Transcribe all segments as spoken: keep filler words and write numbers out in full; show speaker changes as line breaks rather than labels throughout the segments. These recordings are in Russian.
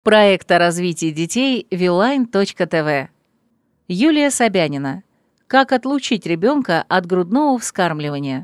Проект о развитии детей вилайн точка тэ вэ. Юлия Собянина. Как отлучить ребенка от грудного вскармливания.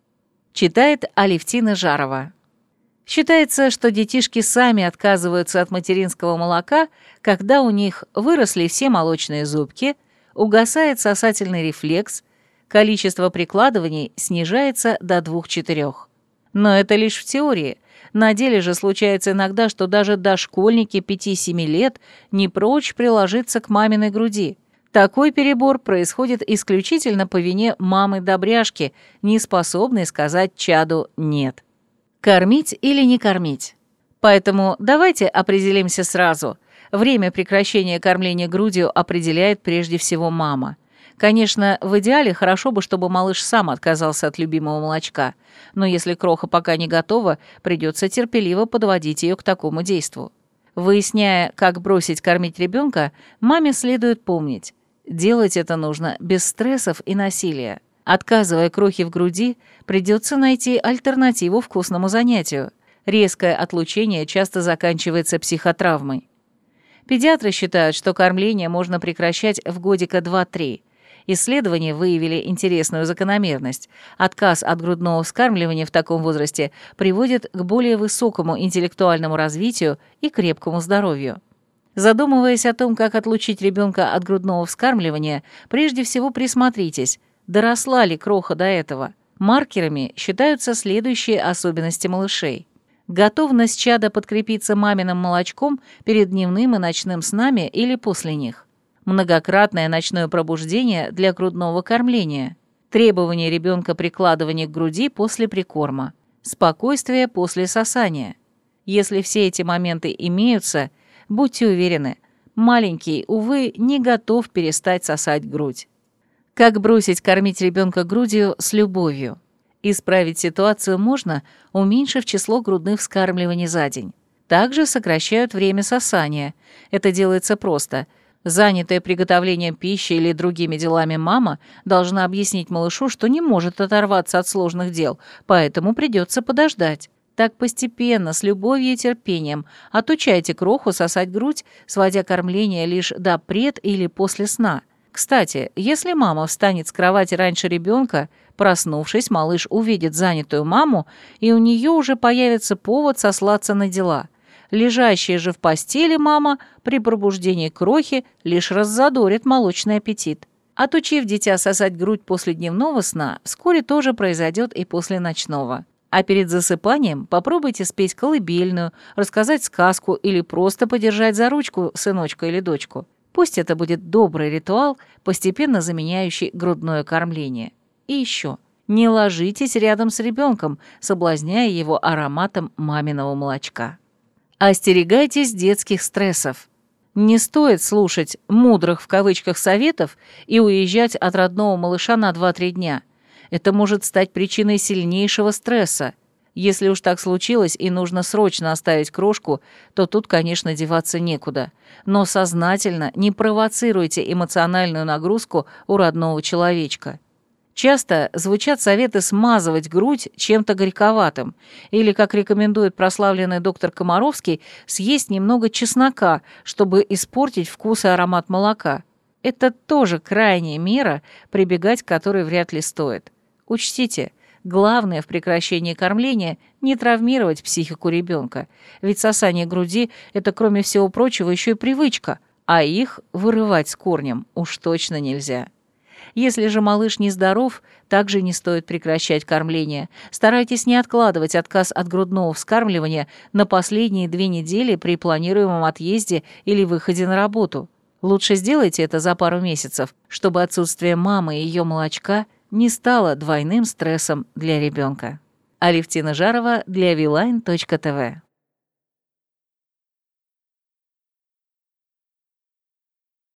Читает Алевтина Жарова. Считается, что детишки сами отказываются от материнского молока, когда у них выросли все молочные зубки, угасает сосательный рефлекс, количество прикладываний снижается до двух-четырех. Но это лишь в теории. На деле же случается иногда, что даже дошкольники пяти-семи лет не прочь приложиться к маминой груди. Такой перебор происходит исключительно по вине мамы-добряшки, не способной сказать чаду «нет». Кормить или не кормить? Поэтому давайте определимся сразу. Время прекращения кормления грудью определяет прежде всего мама. Конечно, в идеале хорошо бы, чтобы малыш сам отказался от любимого молочка, но если кроха пока не готова, придется терпеливо подводить ее к такому действу. Выясняя, как бросить кормить ребенка, маме следует помнить, делать это нужно без стрессов и насилия. Отказывая крохе в груди, придется найти альтернативу вкусному занятию. Резкое отлучение часто заканчивается психотравмой. Педиатры считают, что кормление можно прекращать в годика два-три. Исследования выявили интересную закономерность. Отказ от грудного вскармливания в таком возрасте приводит к более высокому интеллектуальному развитию и крепкому здоровью. Задумываясь о том, как отлучить ребенка от грудного вскармливания, прежде всего присмотритесь, доросла ли кроха до этого. Маркерами считаются следующие особенности малышей. Готовность чада подкрепиться маминым молочком перед дневным и ночным снами или после них. Многократное ночное пробуждение для грудного кормления. Требование ребенка прикладывания к груди после прикорма. Спокойствие после сосания. Если все эти моменты имеются, будьте уверены, маленький, увы, не готов перестать сосать грудь. Как бросить кормить ребенка грудью с любовью? Исправить ситуацию можно, уменьшив число грудных вскармливаний за день. Также сокращают время сосания. Это делается просто. Занятая приготовлением пищи или другими делами мама должна объяснить малышу, что не может оторваться от сложных дел, поэтому придется подождать. Так постепенно, с любовью и терпением, отучайте кроху сосать грудь, сводя кормление лишь до пред или после сна. Кстати, если мама встанет с кровати раньше ребенка, проснувшись, малыш увидит занятую маму, и у нее уже появится повод сослаться на дела. Лежащая же в постели мама при пробуждении крохи лишь раззадорит молочный аппетит. Отучив дитя сосать грудь после дневного сна, вскоре тоже произойдет и после ночного. А перед засыпанием попробуйте спеть колыбельную, рассказать сказку или просто подержать за ручку сыночка или дочку. Пусть это будет добрый ритуал, постепенно заменяющий грудное кормление. И еще, не ложитесь рядом с ребенком, соблазняя его ароматом маминого молочка. Остерегайтесь детских стрессов. Не стоит слушать «мудрых» в кавычках советов и уезжать от родного малыша на два-три дня. Это может стать причиной сильнейшего стресса. Если уж так случилось и нужно срочно оставить крошку, то тут, конечно, деваться некуда. Но сознательно не провоцируйте эмоциональную нагрузку у родного человечка. Часто звучат советы смазывать грудь чем-то горьковатым или, как рекомендует прославленный доктор Комаровский, съесть немного чеснока, чтобы испортить вкус и аромат молока. Это тоже крайняя мера, прибегать к которой вряд ли стоит. Учтите, главное в прекращении кормления – не травмировать психику ребенка, ведь сосание груди – это, кроме всего прочего, еще и привычка, а их вырывать с корнем уж точно нельзя. Если же малыш нездоров, также не стоит прекращать кормление. Старайтесь не откладывать отказ от грудного вскармливания на последние две недели при планируемом отъезде или выходе на работу. Лучше сделайте это за пару месяцев, чтобы отсутствие мамы и ее молочка не стало двойным стрессом для ребенка. Алевтина Жарова для вилайн точка тэ вэ.